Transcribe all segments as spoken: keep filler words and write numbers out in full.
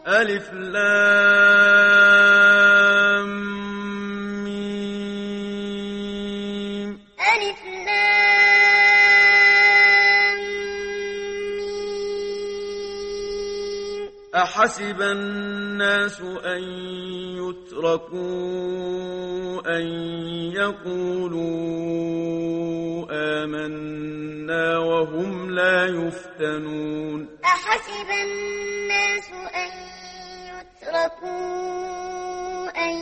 ألف لام ميم. ألف لام ميم. أحسب الناس أن يتركوا أن يقولوا آمنا وهم لا يفتنون. أحسب الناس أن يتركوا أن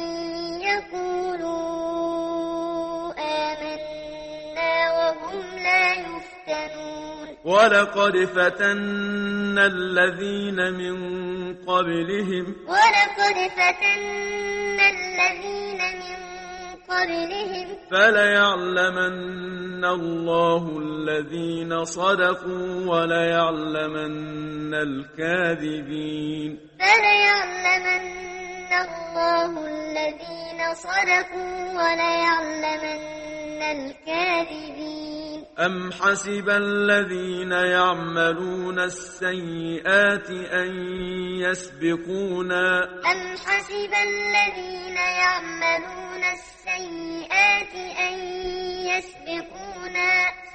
يقولوا آمنا وهم لا يفتنون. ولقد فتنا الذين من قبلهم ولقد فتنا الذين من قبلهم فليعلمن الله الذين صدقوا وليعلمن الكاذبين. فليعلمن الله الذين صدقوا وليعلمن الكاذبين. أم حسب الذين يعملون السيئات أن يسبقونا أم حسب الذين يعملون السيئات أن يسبقونا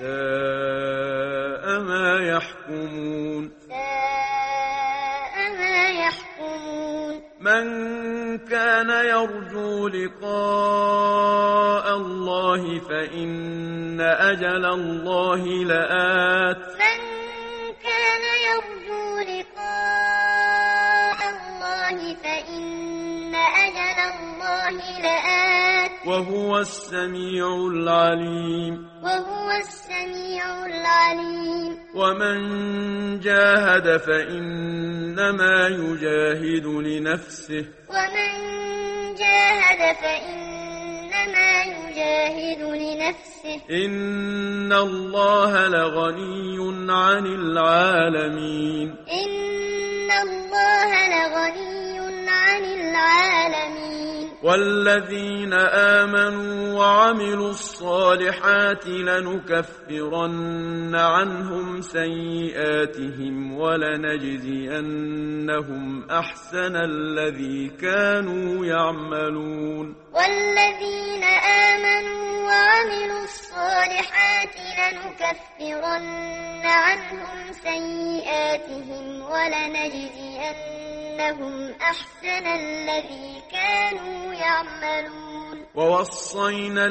ساء ما يحكمون. ساء ما يحكمون. من كان يرجو لقاء الله فإن أجل الله لآت. من كان يرجو لقاء الله فإن أجل الله لآت. وهو السميع العليم. وهو السميع العليم. ومن جاهد فإنما يجاهد لنفسه. ومن جاهد فإنما يجاهد لنفسه. إن الله لغني عن العالمين. إن الله لغني عن العالمين. والذين آمنوا وعملوا الصالحات لنكفرن عنهم سيئاتهم ولنجزينهم أحسن الذي كانوا يعملون. والذين آمنوا وعملوا الصالحات لنكفرن عنهم سيئاتهم ولنجزينهم أحسن الذي كانوا يعملون. ووصينا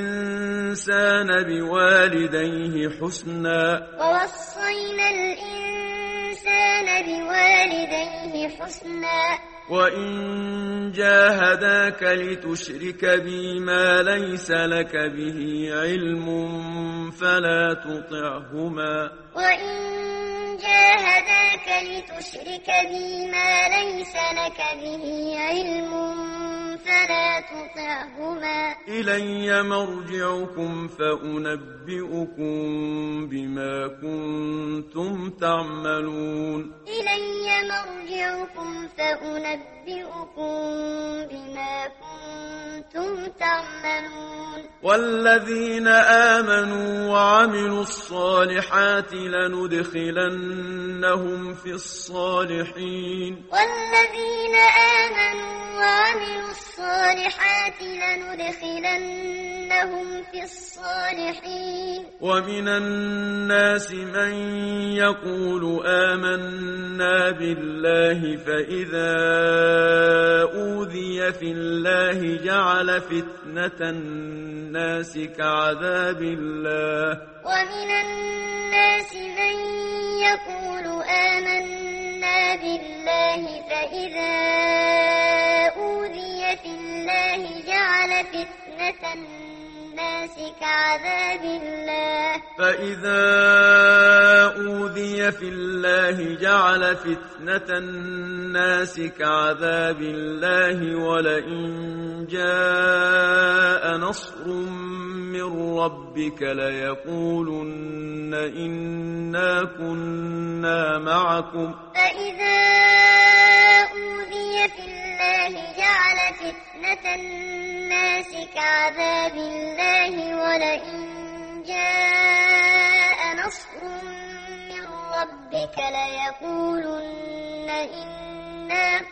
الإنسان بوالديه حسنا. ووصينا الإنسان بوالديه حسنا. وإن جاهداك لتشرك بي ما ليس لك به علم فلا تطعهما. وإن جاهداك لتشرك بي ما ليس لك به علم فلا تطعهما. إلي مرجعكم فأنبئكم بما كنتم تعملون. إلي مرجعكم فأنبئكم بما كنتم تعملون. والذين آمنوا وعملوا الصالحات لندخلنهم في الصالحين. والذين آمنوا وعملوا الصالحات لندخلنهم في الصالحين. ومن الناس من يقول آمنا بالله فإذا أوذي في الله جعل فتنة الناس كعذاب الله. ومن الناس من يقول آمنا بالله فإذا أوذي في الله جعل فتنة الناس كعذاب الله. فإذا أوذي في الله جعل فتنة الناس كعذاب الله ولئن جاء نصر من ربك ليقولن إنا كنا معكم. فإذا أوذي في الله جعل فتنة الناس كعذاب الله ولئن جاء نصر من ربك ليقولن إنا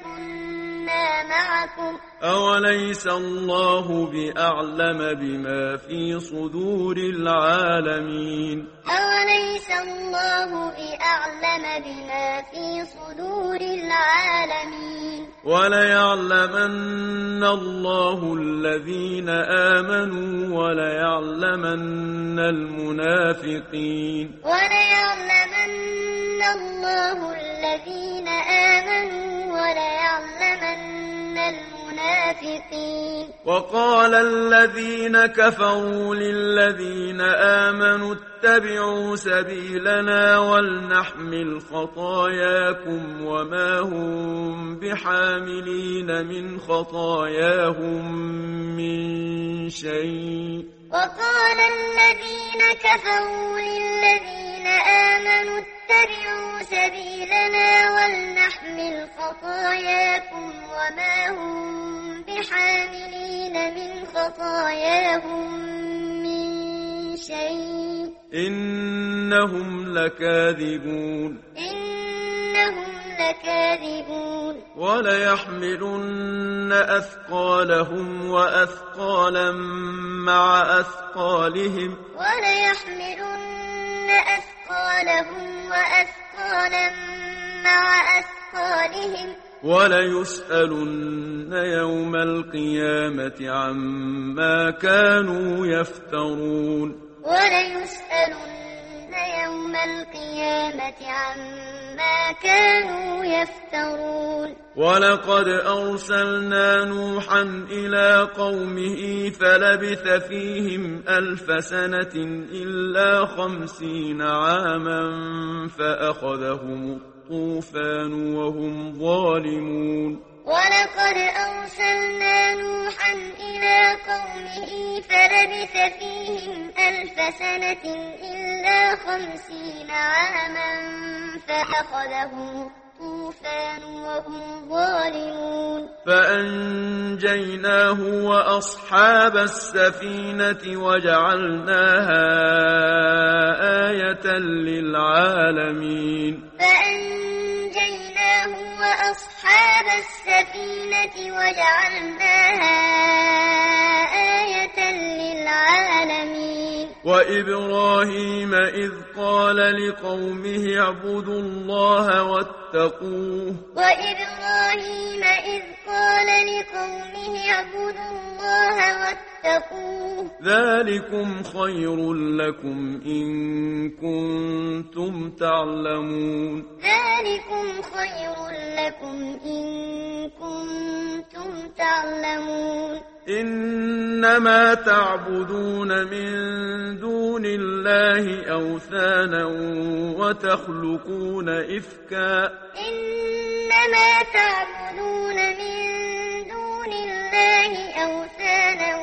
معكم أوليس الله بأعلم بما في صدور العالمين أوليس الله بأعلم بما في صدور العالمين وليعلمن الله الذين آمنوا وليعلمن المنافقين وليعلمن الله الذين آمنوا وليعلمن المنافقين وقال الذين كفروا للذين آمنوا اتبعوا سبيلنا ولنحمل خطاياكم وما هم بحاملين من خطاياهم من شيء وقال الذين كفروا للذين آمنوا اتبعوا سبيلنا ولنحمل خطاياكم وما هم بحاملين من خطاياهم من شيء إنهم لكاذبون إنهم لكاذبون وليحملن أثقالهم وأثقالا مع أثقالهم وليحملن أثقالهم وأثقالا مع أثقالهم وليسألن يوم القيامة عما كانوا يفترون وليسألن يوم القيامة عما كانوا يفترون ولقد أرسلنا نوحا إلى قومه فلبث فيهم ألف سنة إلا خمسين عاما فأخذهم الطوفان وهم ظالمون ولقد أرسلنا نوحا إلى قومه فلبث فيهم ألف سنة إلا خمسين عاما فأخذهم الطوفان وهم ظالمون فأنجيناه وأصحاب السفينة وجعلناها آية للعالمين فأنجيناه وأصحاب السفينة وجعلناها آية للعالمين وإبراهيم إذ قال لقومه اعبدوا الله واتقوه وإبراهيم إذ قال لقومه اعبدوا الله واتقوه ذلكم خير لكم إن كنتم تعلمون ذلكم خير لكم إن كنتم تعلمون إنما تعبدون من دون الله أوثانا وتخلقون إفكا إنما تعبدون من دون الله أوثانا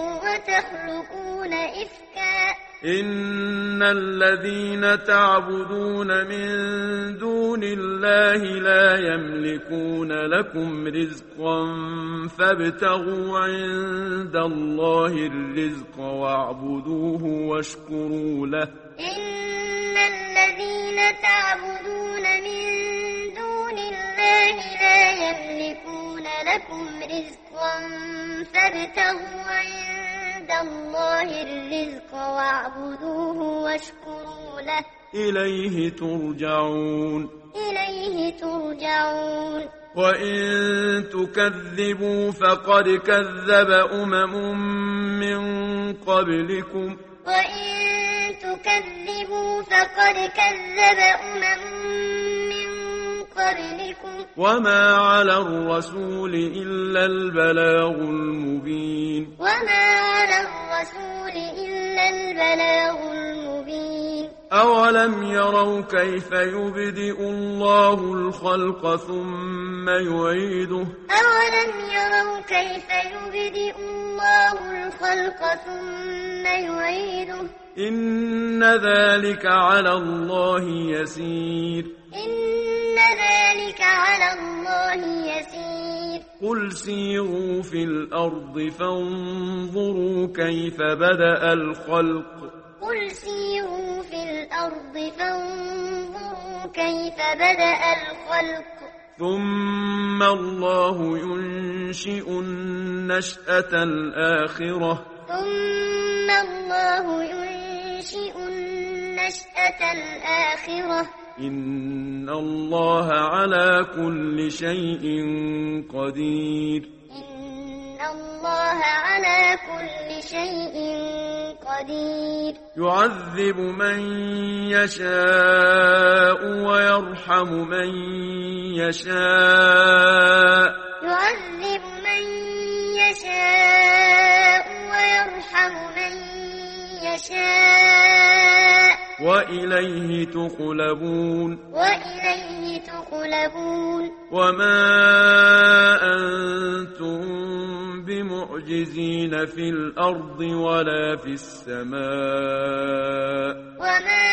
وتخلقون إفكا إن الذين تعبدون من دون الله لا يملكون لكم رزقا فابتغوا عند الله الرزق واعبدوه واشكروا له إن الذين تعبدون من دون الله لا يملكون لكم رزقا فابتغوا عند الله الرزق واعبدوه واشكروا له إليه ترجعون إليه ترجعون وإن تكذبوا فقد كذب أمم من قبلكم وإن تكذبوا فقد كذب أمم من قبلكم وما على الرسول إلا البلاغ المبين وما على الرسول إلا البلاغ المبين أولم يروا كيف يبدئ الله الخلق ثم يعيده أولم يروا كيف يبدئ الله الخلق ثم يعيده إن ذلك على الله يسير إن ذلك على الله يسير قل سيروا في الأرض فانظروا كيف بدأ الخلق قل سيروا في الأرض فانظروا كيف بدأ الخلق ثم الله ينشئ النشأة الآخرة ثم الله ينشئ النشأة الآخرة إن الله على كل شيء قدير إن الله على كل شيء قدير يعذب من يشاء ويرحم من يشاء يعذب من يشاء ويرحم من يشاء وإليه تقلبون وإليه تقلبون وما أنتم بمعجزين في الأرض ولا في السماء وما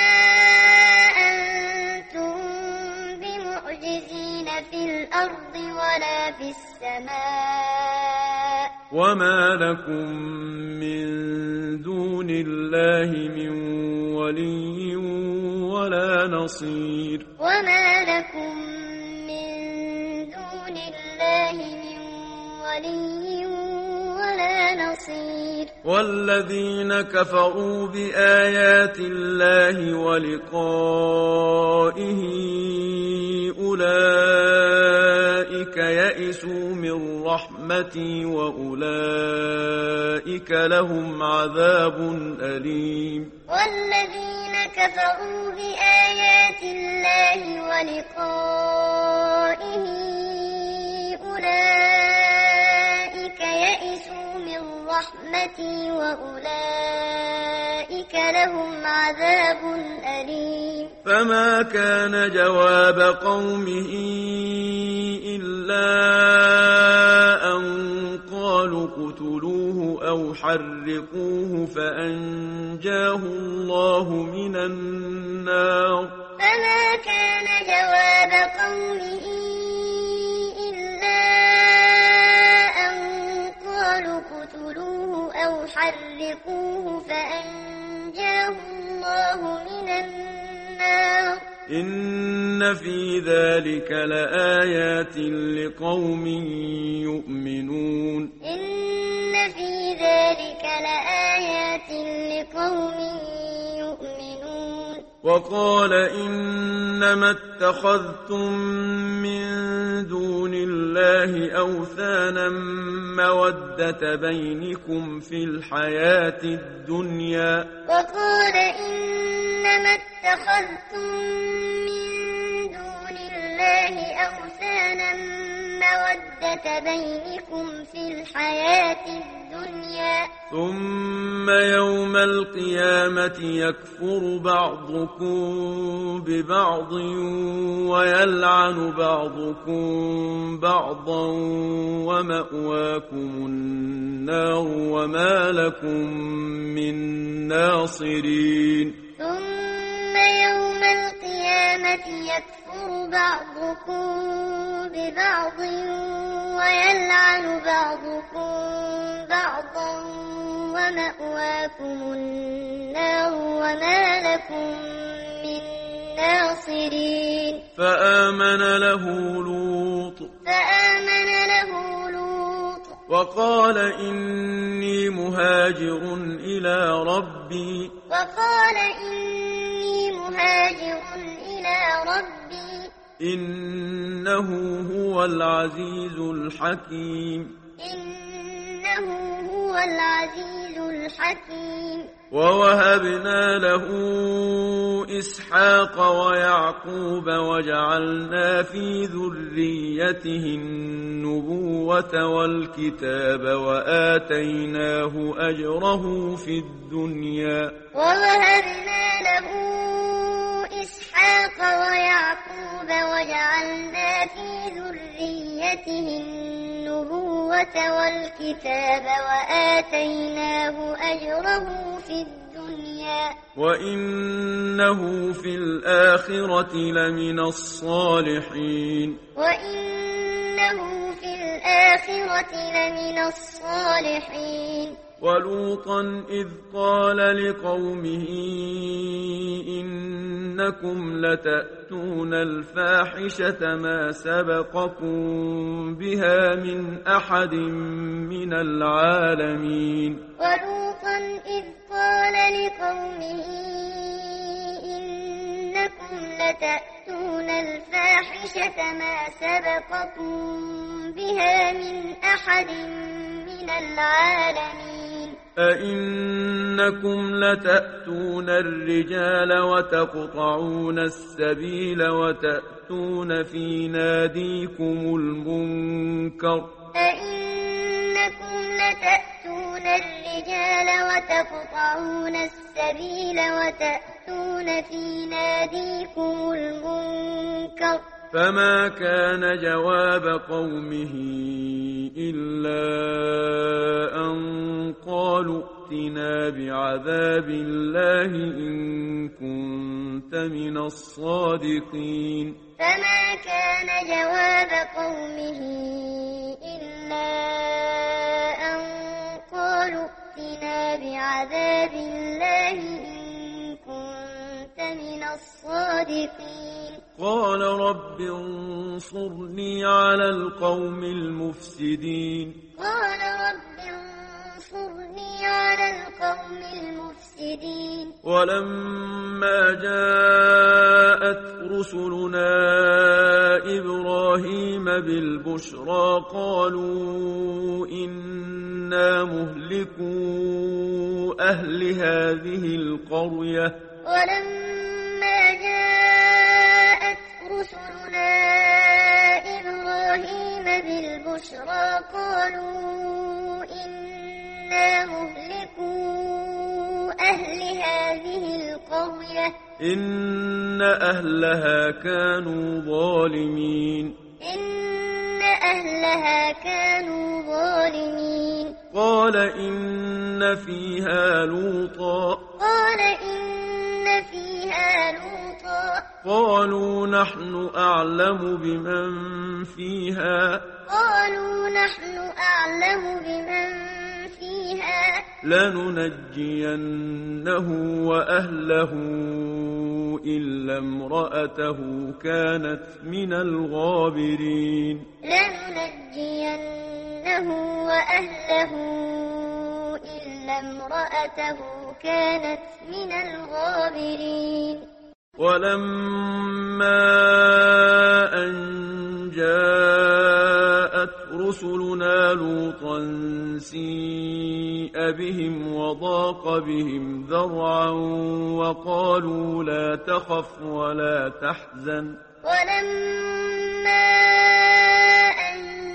أنتم بمعجزين في الأرض ولا في السماء وما لكم من دون الله من ولي ولا نصير وما لكم من دون الله من ولي ولا نصير والذين كفروا بآيات الله ولقائه أولئك يئسوا من رحمتي وأولئك لهم عذاب أليم والذين كفروا بآيات الله ولقائه أولئك يئسوا من رحمتي وأولئك لهم عذاب أليم فما كان جواب قومه إلا أن قالوا اقتلوه أو حرقوه فأنجاه الله من النار فما كان جواب قومه إلا أن قالوا اقتلوه أو حرقوه فأنجاه الله من النار إن في ذلك لآيات لقوم يؤمنون إن في ذلك لآيات لقوم يؤمنون وقال إنما اتخذتم من دون الله أوثانا مودة بينكم في الحياة الدنيا وقال إنما اتخذتم من دون الله أوثانا مودة بينكم في الحياة الدنيا ثم يوم القيامة يكفر بعضكم ببعض ويلعن بعضكم بعضا ومأواكم النار وما لكم من ناصرين ثم يوم القيامة يكفر بعضكم ببعض ويلعن بعضكم بعضا ومأواكم النار وما لكم من ناصرين فآمن له لوط فآمن له لوط وقال إني مهاجر إلى ربي وقال إني مهاجر إلى ربي إنه هو العزيز الحكيم إنه هو العزيز الحكيم ووهبنا له إسحاق ويعقوب وجعلنا في ذريته النبوة والكتاب وآتيناه أجره في الدنيا ووهبنا له إسحاق ويعقوب وجعلنا في ذريته النبوة والكتاب وآتيناه أجره في الدنيا وإنه في الآخرة لمن الصالحين وإنه في الآخرة لمن الصالحين ولوطا إذ قال لقومه إنكم لتأتون الفاحشة ما سبقكم بها من أحد من العالمين ولوطا إذ قال لقومه إنكم لتأتون الفاحشة ما سبقكم بها من أحد من العالمين أئنكم لتأتون الرجال وتقطعون السبيل وتأتون في ناديكم المنكر أئنكم لتأتون الرجال وتقطعون السبيل وتأتون في ناديكم المنكر فما كان جواب قومه إلا أن قالوا ائتنا بعذاب الله إن كنت من الصادقين فما كان جواب قومه إلا أن قالوا ائتنا بعذاب الله إن كنت من الصادقين قال رب انصرني على القوم المفسدين قال رب انصرني على القوم المفسدين ولما جاءت رسلنا إبراهيم بالبشرى قالوا إنا مهلكو أهل هذه القرية ولما جاءت رسلنا إبراهيم بالبشرى قالوا إنا مهلكو أهل هذه القرية إن أهلها كانوا ظالمين إن أهلها كانوا ظالمين قال إن فيها لوطا قال إن فيها لوطا قالوا نحن أعلم بمن فيها قالوا نحن أعلم بمن فيها لننجينه وأهله إلا امرأته كانت من الغابرين لننجينه وأهله إلا امرأته كانت من الغابرين ولما أن جاءت رسلنا لوطا سيء بهم وضاق بهم ذرعا وقالوا لا تخف ولا تحزن ولما أن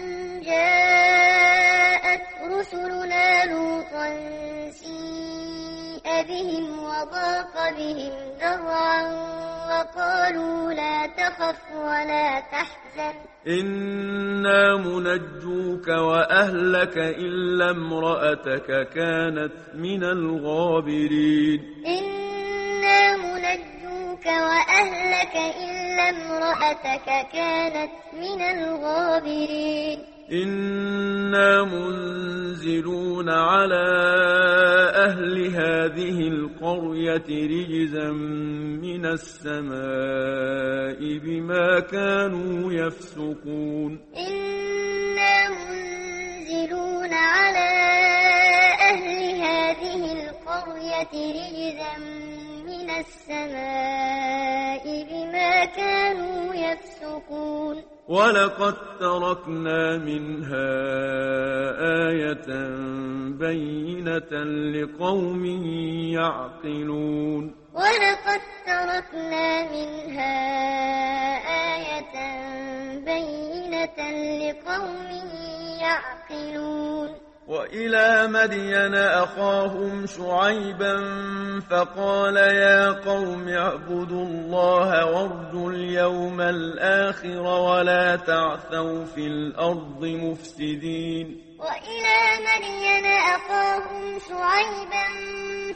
جاءت رسلنا لوطا سيء بهم وضاق بهم ذرعا وقالوا لا تخف ولا تحزن إنا منجوك وأهلك إلا امرأتك كانت من الغابرين إنا منجوك وأهلك إلا امرأتك كانت من الغابرين إنا منزلون على أهل هذه القرية رجزا من السماء بما كانوا يفسقون إنا منزلون على أهل هذه القرية رجزا من السماء بما كانوا يفسقون ولقد تركنا منها آية بينة لقوم يعقلون ولقد تركنا منها آية بينة لقوم يعقلون وإلى مدين أخاهم شعيبا فقال يا قوم اعبدوا الله وارجوا اليوم الآخر ولا تعثوا في الأرض مفسدين وإلى مدين أخاهم شعيبا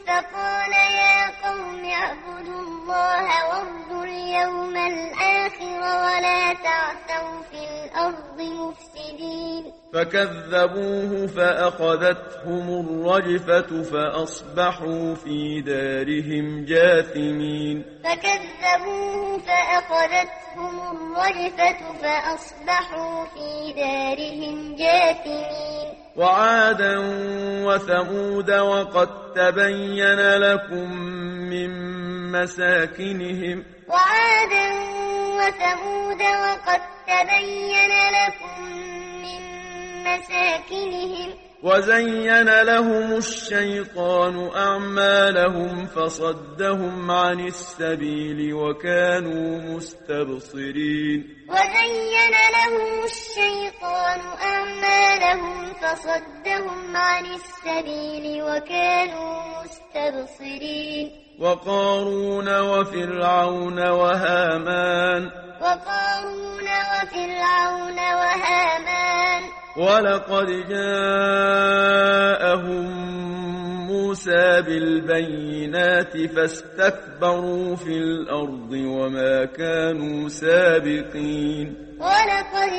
فقال يا قوم اعبدوا الله وارجوا اليوم الآخر ولا تعثوا في الأرض مفسدين فكذبوه فأخذتهم الرجفة فأصبحوا في دارهم جاثمين فكذبوه فأخذتهم الرجفة فأصبحوا في دارهم جاثمين وعادا وثمود وقد تبين لكم من مساكنهم وعادا وثمود وقد تبين لكم من مساكنهم وزين لهم الشيطان أعمالهم فصدهم عن السبيل وكانوا مستبصرين وزين لهم الشيطان أعمالهم فصدهم عن السبيل وكانوا مستبصرين وقارون وفرعون وهامان وقارون وفرعون وهامان ولقد جاءهم موسى بالبينات فاستكبروا في الأرض وما كانوا سابقين ولقد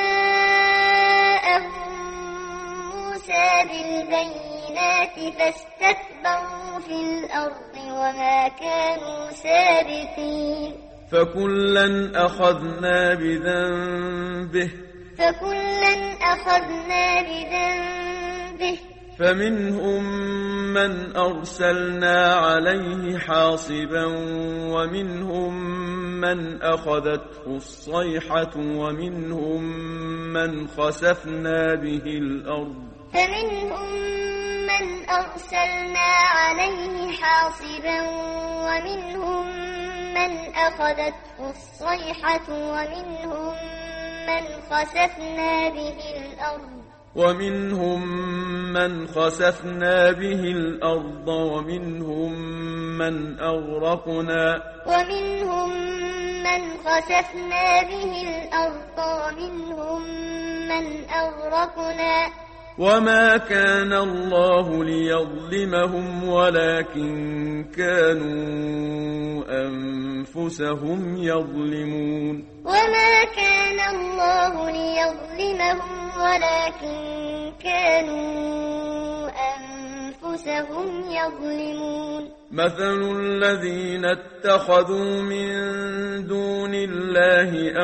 جاءهم موسى بالبينات فاستكبروا في الأرض وما كانوا سابقين فكلا أخذنا بذنبه فكلا أخذنا بذنبه فمنهم من أرسلنا عليه حاصبا ومنهم من أخذته الصيحة ومنهم من خسفنا به الأرض فمنهم من أرسلنا عليه حاصبا ومنهم من أخذته الصيحة ومنهم من خسفنا به الأرض ومنهم من خسفنا به الأرض ومنهم من أغرقنا ومنهم من خسفنا به الأرض ومنهم من أغرقنا وما كان الله ليظلمهم ولكن كانوا أنفسهم يظلمون وما كان الله ليظلمهم ولكن كانوا أنفسهم يظلمون مثل الذين اتخذوا من دون الله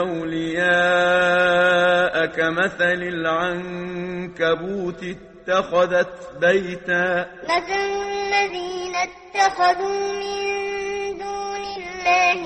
أولياء كمثل العنكبوت اتخذت بيتا مثل الذين اتخذوا من دون الله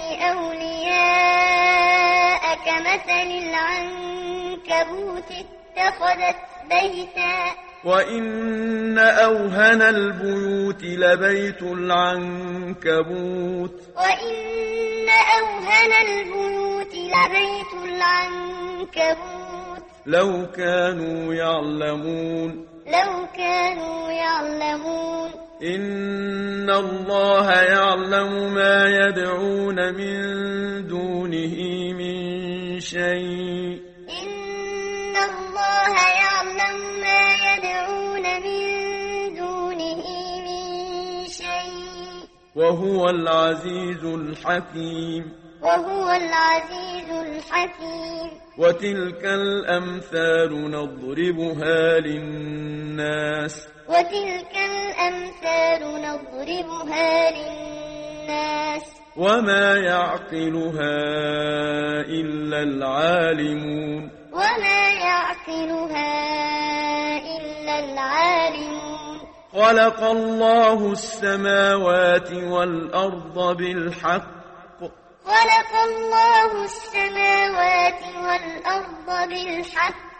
أولياء كمثل العنكبوت اتخذت بيتا وإن أوهن البيوت لبيت العنكبوت وإن أوهن البيوت لبيت العنكبوت لو كانوا يعلمون لو كانوا يعلمون إن الله يعلم ما يدعون من دونه من شيء إن الله يعلم ما يدعون من دونه من شيء وهو العزيز الحكيم وهو العزيز الحكيم وتلك الأمثال نضربها للناس وتلك الأمثال نضربها للناس وما يعقلها إلا العالمون وما يعقلها إلا العالمون خلق الله السماوات والأرض بالحق خلق الله السماوات والأرض بالحق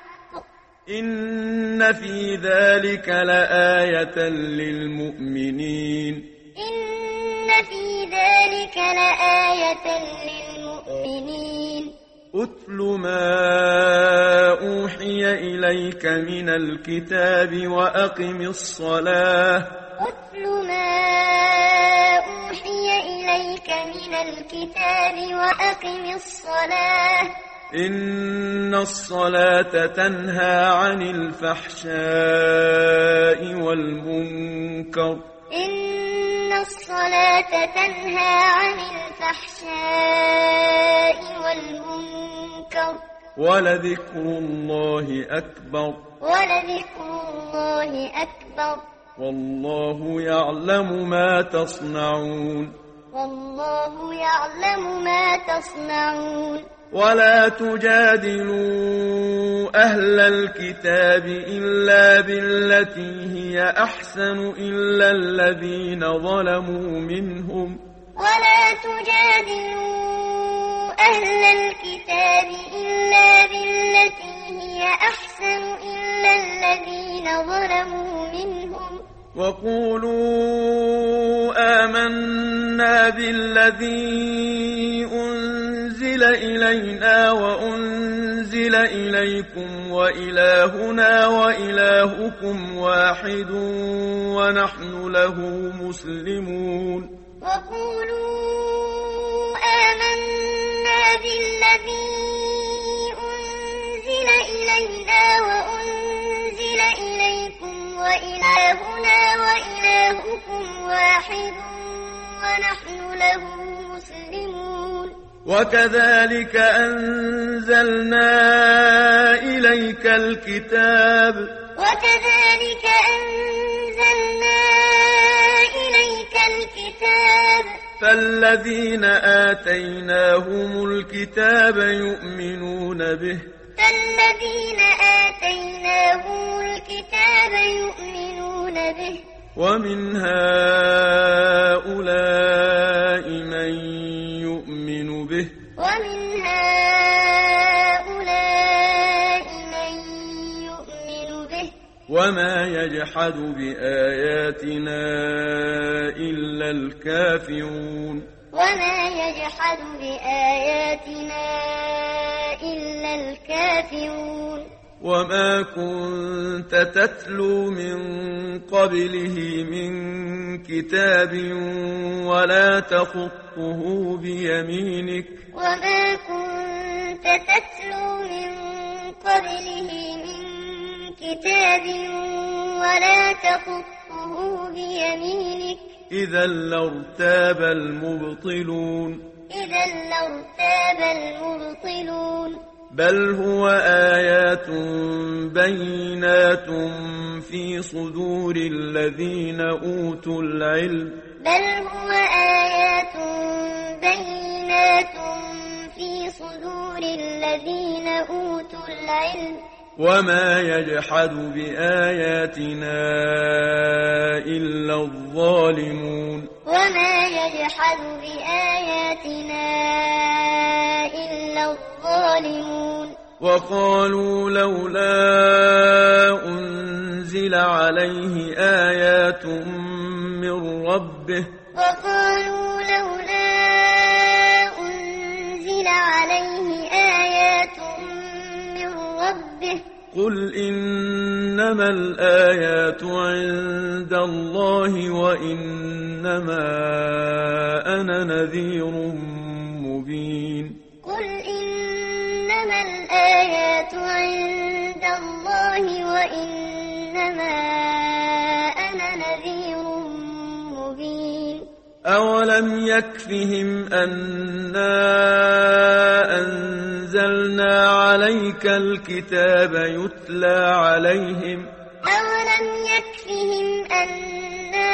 إن في ذلك لآية للمؤمنين إن في ذلك لآية للمؤمنين أتل ما أوحي إليك من الكتاب وأقم الصلاة أتل ما أوحي إليك من الكتاب وأقم الصلاة إن الصلاة تنهى عن الفحشاء والمنكر إن الصلاة تنهى عن الفحشاء والمنكر ولذكر الله أكبر ولذكر الله أكبر والله يعلم ما تصنعون والله يعلم ما تصنعون ولا تجادلوا أهل الكتاب إلا بالتي هي أحسن إلا الذين ظلموا منهم ولا تجادلوا أهل الكتاب إلا بالتي هي أحسن إلا الذين ظلموا منهم وقولوا آمنا بالذي أنزل إلينا وأنزل إليكم وإلهنا وإلهكم واحد ونحن له مسلمون وقولوا آمنا بالذي أنزل إلينا وأنزل إليكم وإلهنا وإلهكم واحد ونحن له مسلمون وكذلك أنزلنا إليك الكتاب وكذلك أنزلنا إليك الكتاب فالذين آتيناهم الكتاب يؤمنون به فالذين آتيناهم الكتاب يؤمنون به ومن هؤلاء من يؤمن به ومن هؤلاء من يؤمن به وما يجحد بآياتنا إلا الكافرون وما يجحد بآياتنا إلا الكافرون وما كنت تتلو من قبله من كتاب ولا تخطه بيمينك وما كنت تتلو من قبله من كتاب ولا تخطه بيمينك إذا لارتاب المبطلون إذا لارتاب المبطلون بل هو آيات بينات في صدور الذين أوتوا العلم بل هو آيات بينات في صدور الذين أوتوا العلم وما يجحد بآياتنا إلا الظالمون وما يجحد بآياتنا إلا الظالمون وقالوا لولا أنزل عليه آيات من ربه وقالوا لولا أنزل عليه آيات من ربه قل إنما الآيات عند الله وإنما أنا نذير مبين قل إنما الآيات عند الله وإنما أنا نذير مبين أولم يكفهم أنا أنزلنا عليك الكتاب يتلى عليهم أولم يكفهم أنا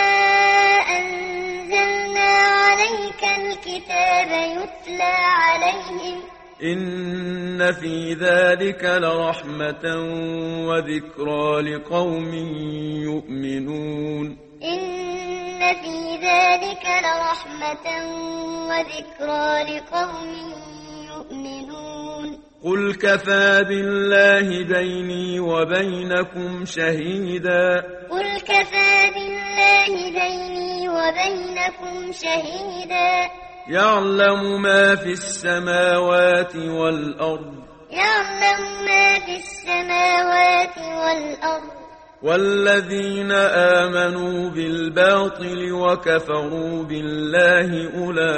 أنزلنا عليك الكتاب يتلى عليهم إن في ذلك لرحمة وذكرى لقوم يؤمنون إن في ذلك لرحمة وذكرى لقوم يؤمنون قل كفى بالله بيني وبينكم شهيدا قل كفى بالله بيني وبينكم شهيدا يعلم ما في السماوات والأرض يعلم ما في السماوات والأرض والذين آمنوا بالباطل وكفروا بالله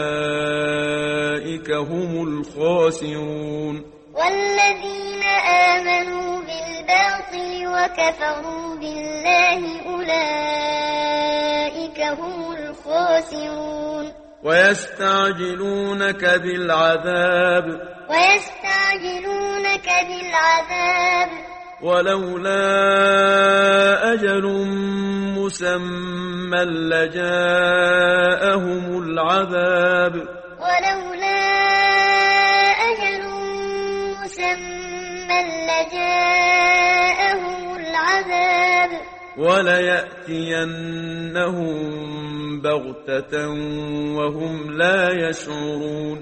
أولئك هم الخاسرون والذين آمنوا بالباطل وكفروا بالله أولئك هم الخاسرون ويستعجلونك بالعذاب ويستعجلونك بالعذاب ولولا أجل مسمى لجاءهم العذاب ولولا أجل مسمى لجاءهم العذاب وليأتينهم بغتة وهم لا يشعرون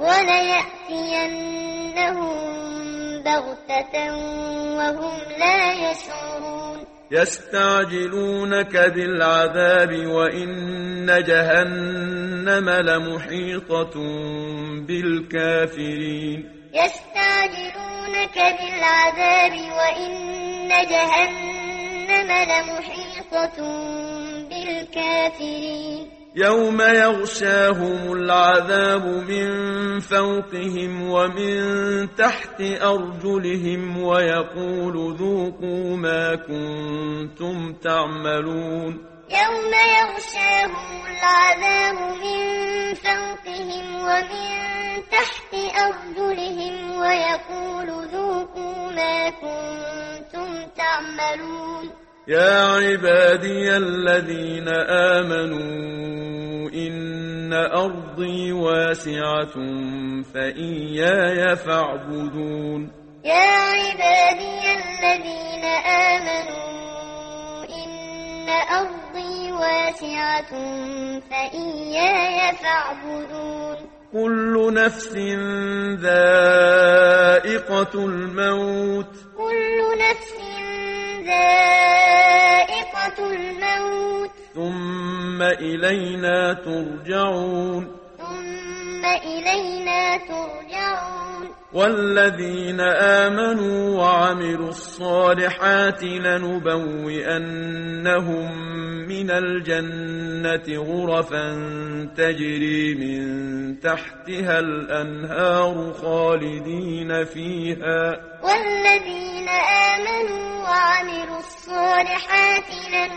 وليأتينهم بغتة وهم لا يشعرون يستعجلونك بالعذاب وإن جهنم لمحيطة بالكافرين يستعجلونك بالعذاب وإن جهنم لمحيطة بالكافرين يوم يغشاهم العذاب من فوقهم ومن تحت أرجلهم ويقول ذوقوا ما كنتم تعملون يوم يغشاهم العذاب من فوقهم ومن تحت أرجلهم ويقول ذوقوا ما كنتم تعملون يا عبادي الذين آمنوا إن أرضي واسعة فإياي فاعبدون يا عبادي الذين آمنوا إن أرضي واسعة فإياي فاعبدون كل نفس ذائقة الموت كل نفس ذائقة الموت ثم إلينا ترجعون ثم إلينا ترجعون والذين آمنوا وعملوا الصالحات لنبوئنهم من الجنة غرفا تجري من تحتها الأنهار خالدين فيها والذين آمنوا وعملوا الصالحات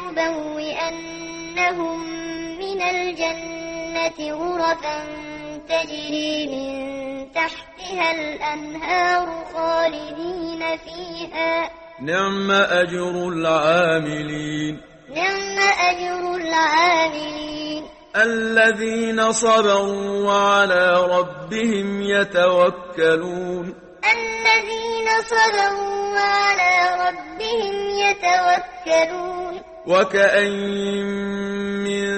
لنبوئنهم من الجنة غرفا تجري من تحتها الأنهار خالدين فيها نعم أجر العاملين نعم أجر العاملين الذين صبروا وعلى ربهم يتوكلون الذين صبروا وعلى ربهم يتوكلون وكأين من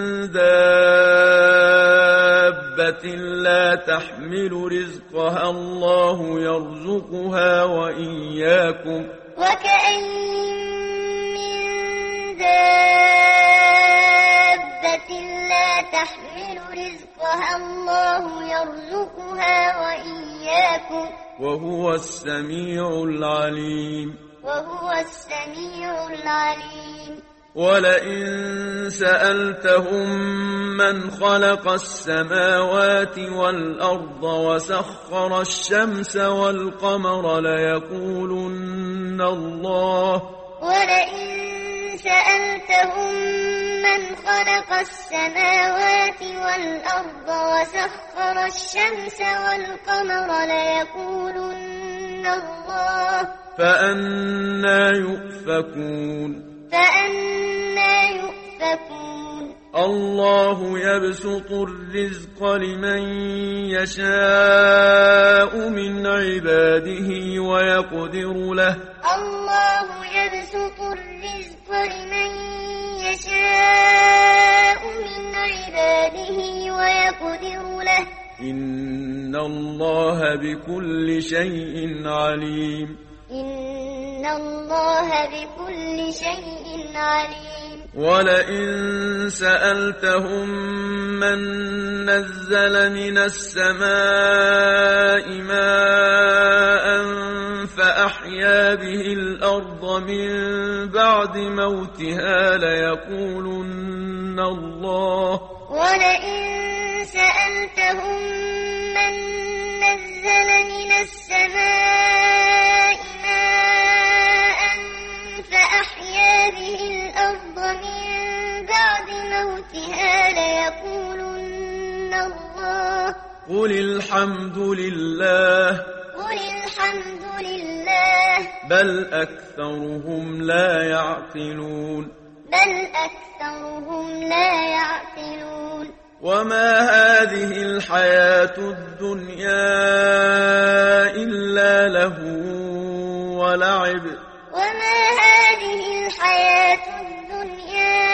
دابة لا تحمل رزقها الله يرزقها وإياكم وكأين من دابة لا تحمل رزقها الله يرزقها وإياكم وهو السميع العليم وهو السميع العليم ولئن سألتهم من خلق السماوات والأرض وسخر الشمس والقمر ليقولن الله ولئن سألتهم من خلق السماوات والأرض وسخر الشمس والقمر ليقولن الله فأنى يؤفكون فأنى يؤفكون الله يبسط الرزق لمن يشاء من عباده ويقدر له الله يبسط الرزق لمن يشاء من عباده ويقدر له إن الله بكل شيء عليم إن الله بكل شيء عليم ولئن سألتهم من نزل من السماء ماء فأحيا به الأرض من بعد موتها ليقولن الله ولئن سألتهم من نزل من السماء ماء فأحيا به الأرض من بعد موتها قل الحمد لله قل الحمد لله بل أكثرهم لا يعقلون بل أكثرهم لا يعقلون وما هذه الحياة الدنيا إلا لهو ولعب وما هذه الحياة الدنيا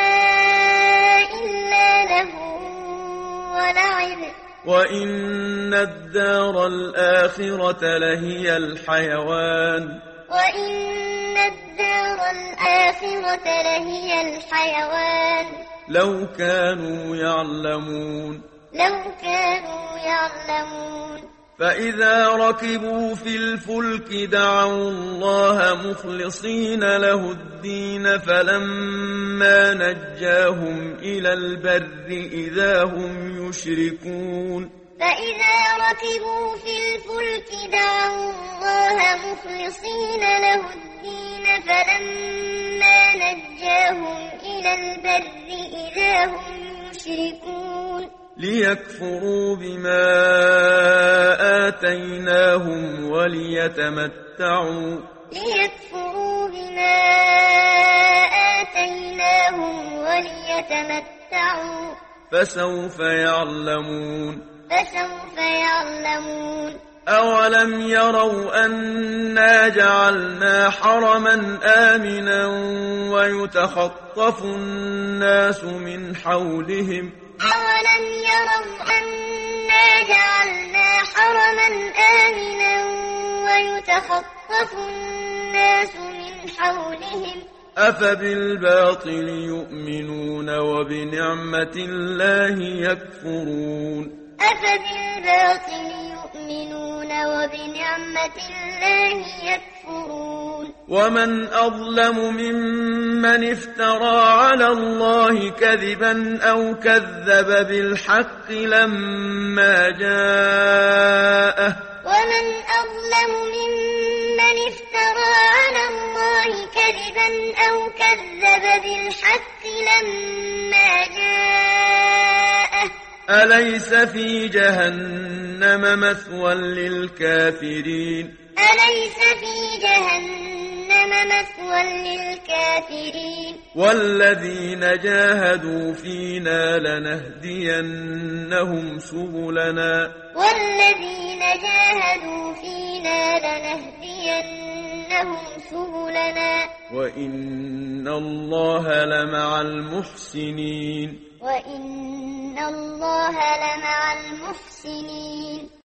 إلا لهو ولعب وإن الدار الآخرة لهي الحيوان وإن الدار الآخرة لهي الحيوان لو كانوا يعلمون لو كانوا يعلمون فإذا ركبوا في الفلك دعوا الله مخلصين له الدين فلما نجاهم إلى البر إذا هم يشركون فإذا ركبوا في الفلك دعوا الله مخلصين له الدين فلما نجاهم إلى البر إذا هم يشركون ليكفروا بما آتيناهم وليتمتعوا ليكفروا بما آتيناهم وليتمتعوا فسوف يعلمون فسوف يعلمون أولم يروا أنا جعلنا حرما آمنا ويتخطف الناس من حولهم أولم يروا أنا جعلنا حرما آمنا ويتخطف الناس من حولهم أفبالباطل يؤمنون وبنعمة الله يكفرون أفبالباطل يؤمنون وبنعمة الله يكفرون ومن أظلم ممن افترى على الله كذبا أو كذب بالحق لما جاءه ومن أظلم ممن افترى على الله كذبا أو كذب بالحق لما جاءه أليس في جهنم مثوى للكافرين أليس في جهنم مثوى للكافرين والذين جاهدوا فينا لنهدينهم سبلنا والذين جاهدوا فينا لنهدينهم سبلنا وإن الله لمع المحسنين وإن الله لمع المحسنين